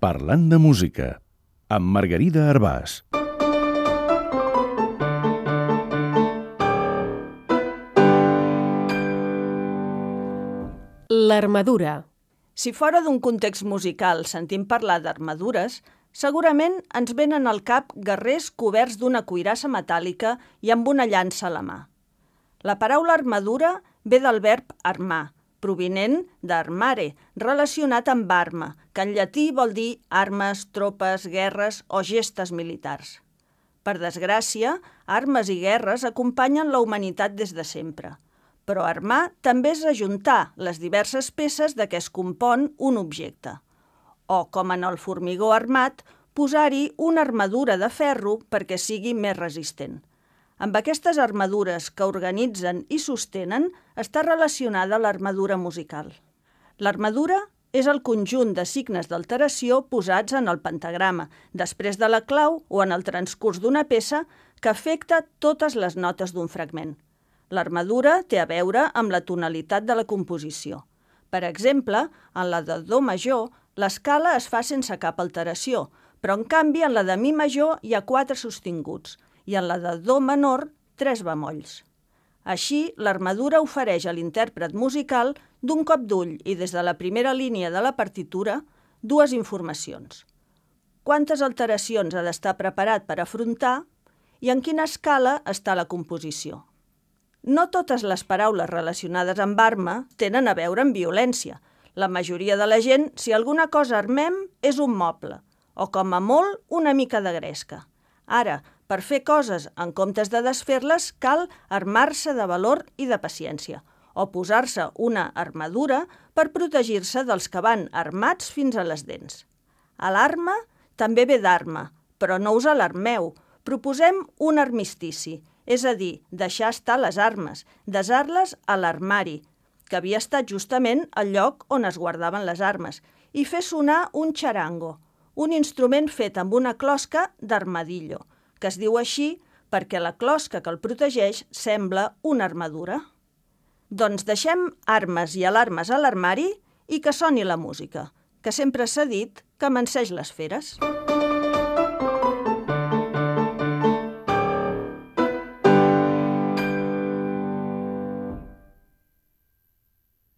Parlant de música, amb Margarida Arbàs. L'armadura. Si fora d'un context musical sentim parlar d'armadures, segurament ens venen al cap guerrers coberts d'una cuirassa metàl·lica i amb una llança a la mà. La paraula armadura ve del verb armar, provinent d'armare, relacionat amb arma, que en llatí vol dir armes, tropes, guerres o gestes militars. Per desgràcia, armes i guerres acompanyen la humanitat des de sempre. Però armar també és ajuntar les diverses peces de què es compon un objecte. O, com en el formigó armat, posar-hi una armadura de ferro perquè sigui més resistent. Amb aquestes armadures que organitzen i sostenen està relacionada l'armadura musical. L'armadura és el conjunt de signes d'alteració posats en el pentagrama, després de la clau o en el transcurs d'una peça que afecta totes les notes d'un fragment. L'armadura té a veure amb la tonalitat de la composició. Per exemple, en la de do major, l'escala es fa sense cap alteració, però en canvi en la de mi major hi ha 4 sostinguts i en la de do menor 3 bemolls. Així, l'armadura ofereix a l'intèrpret musical, d'un cop d'ull i des de la primera línia de la partitura, 2 informacions. Quantes alteracions ha d'estar preparat per afrontar i en quina escala està la composició. No totes les paraules relacionades amb arma tenen a veure amb violència. La majoria de la gent, si alguna cosa armem, és un moble, o com a molt, una mica de gresca. Ara, per fer coses en comptes de desfer-les, cal armar-se de valor i de paciència, o posar-se una armadura per protegir-se dels que van armats fins a les dents. A l'arma també ve d'arma, però no us alarmeu. Proposem un armistici, és a dir, deixar estar les armes, desar-les a l'armari, que havia estat justament el lloc on es guardaven les armes, i fer sonar un charango, un instrument fet amb una closca d'armadillo, que es diu així perquè la closca que el protegeix sembla una armadura. Doncs deixem armes i alarmes a l'armari i que soni la música, que sempre s'ha dit que amanseix les feres.